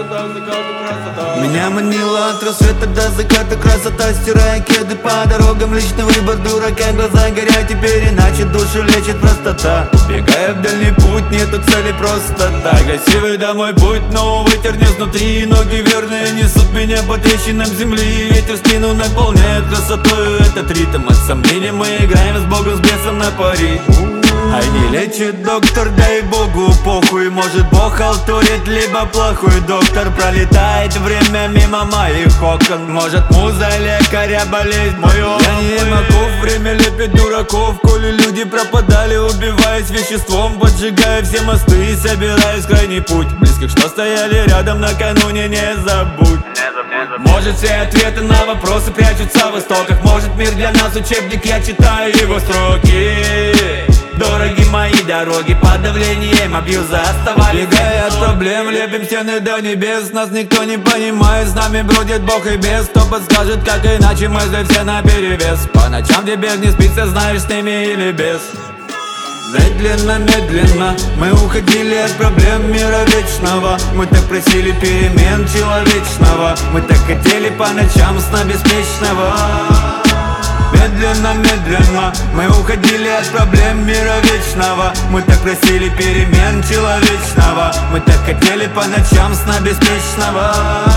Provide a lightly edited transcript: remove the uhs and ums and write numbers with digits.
Меня манила от рассвета до заката красота, стирая кеды по дорогам, личный выбор дурака. Глаза горят теперь, иначе душу лечит простота. Убегая в дальний путь, нету цели просто так. Красивый домой путь, но ветер не снутри. Ноги верные несут меня по трещинам земли. Ветер спину наполняет красотою этот ритм. От сомнений мы играем с Богом, с бесом на пари. Ай, не лечит доктор, дай Богу похуй. Может Бог халтурит, либо плохой доктор. Пролетает время мимо моих окон. Может муза лекаря, болезнь мой он. Я не могу, время лепит дураков. Коли люди пропадали, убиваясь веществом, поджигая все мосты и собираясь в крайний путь. Близких, что стояли рядом накануне, не забудь. Может все ответы на вопросы прячутся в истоках. Может мир для нас учебник, я читаю его строки. Дороги мои дороги, под давлением абьюза оставались. Бегая от проблем, лепим стены до небес. Нас никто не понимает, с нами бродит Бог и бес. Кто подскажет, как иначе, мысли все наперевес. По ночам тебе не спится, знаешь, с ними или без. Медленно, медленно мы уходили от проблем мира вечного. Мы так просили перемен человечного. Мы так хотели по ночам сна беспечного. Медленно, медленно мы уходили от проблем мира вечного. Мы так просили перемен человечного. Мы так хотели по ночам сна беспечного.